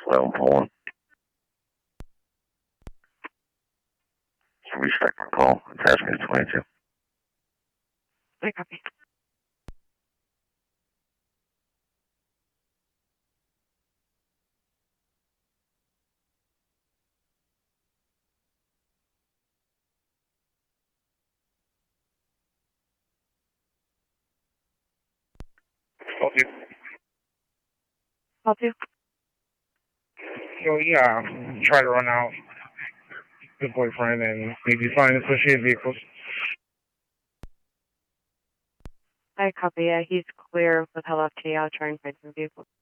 1141. Respect my call. Attachment 22. I copy. Help you. Help you? So yeah, try to run out the boyfriend and maybe find associated vehicles. I copy. Yeah, he's clear with LFT. I'll try and find some vehicles.